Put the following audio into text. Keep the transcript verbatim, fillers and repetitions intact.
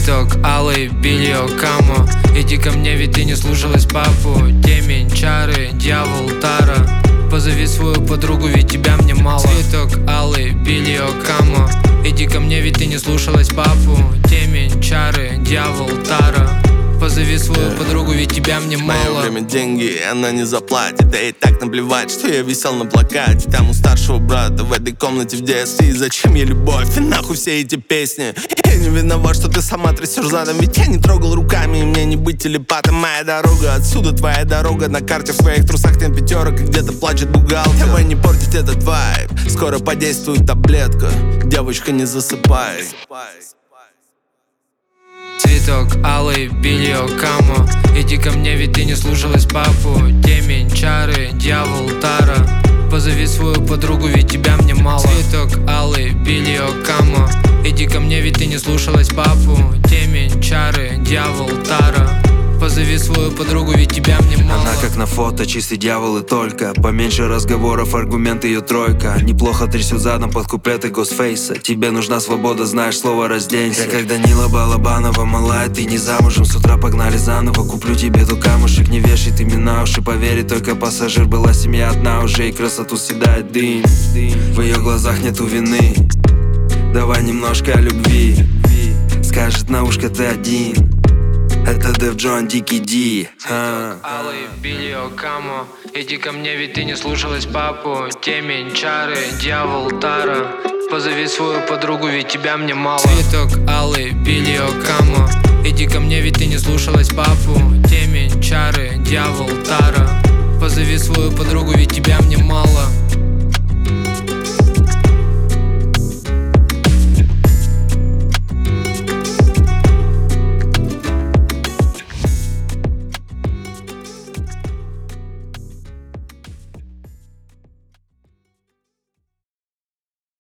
Цветок алый, белье, камо. Иди ко мне, ведь ты не слушалась папу. Темень, чары, дьявол, тара. Позови свою подругу, ведь тебя мне мало. Цветок алый, белье, камо. Иди ко мне, ведь ты не слушалась папу. Темень, чары, дьявол, тара. Позови свою подругу, ведь тебя мне мало. Мое время деньги, она не заплатит. Ей так наплевать, что я висел на плакате там у старшего брата в этой комнате в детстве. И зачем ей любовь, и нахуй все эти песни. Я не виноват, что ты сама трясешь задом, ведь я не трогал руками, и мне не быть телепатом. Моя дорога, отсюда твоя дорога. На карте в твоих трусах нет пятерок, и где-то плачет бухгалтер. Давай не портить этот вайб, скоро подействует таблетка. Девочка, не засыпай. Цветок алый, белье, камо. Иди ко мне, ведь ты не слушалась папу. Темень, чары, дьявол, тара. Позови свою подругу, ведь тебя мне мало. Цветок алый, белье, камо. Иди ко мне, ведь ты не слушалась папу. Темень, чары, дьявол, тара. Позови свою подругу, ведь тебя мне мало. Она как на фото, чистый дьявол и только. Поменьше разговоров, аргумент ее тройка. Неплохо трясет задом под куплеты Госфейса. Тебе нужна свобода, знаешь слово, разденься. Я как Данила Балабанова, малая, ты не замужем. С утра погнали заново, куплю тебе ту камушек. Не вешай ты мне на уши, поверь, только пассажир. Была семья одна уже, и красоту съедает дым. В ее глазах нету вины. Давай немножко о любви. Скажет на ушко ты один. Это Дэв Джон, Дикий Ди. Алый, белье, камо. Иди ко мне, ведь ты не слушалась папу. Темень, чары, дьявол, тара. Позови свою подругу, ведь тебя мне мало. Цветок алый, белье, камо. Иди ко мне, ведь ты не слушалась папу. Темень, чары, дьявол, тара. Позови свою подругу, ведь тебя мне мало.